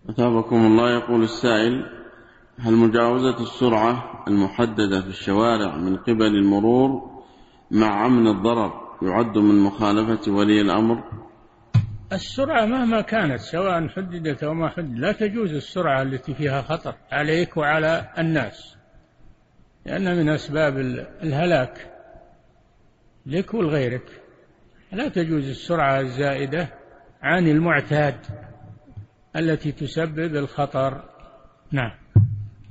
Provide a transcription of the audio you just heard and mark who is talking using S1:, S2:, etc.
S1: أثابكم الله. يقول السائل: هل مجاوزة السرعة المحددة في الشوارع من قبل المرور مع أمن الضرر يعد من مخالفة ولي الأمر؟
S2: السرعة مهما كانت سواء حددت أو ما حددت لا تجوز السرعة التي فيها خطر عليك وعلى الناس، لأن من أسباب الهلاك لك ولغيرك. لا تجوز السرعة الزائدة عن المعتاد التي تسبب الخطر. نعم.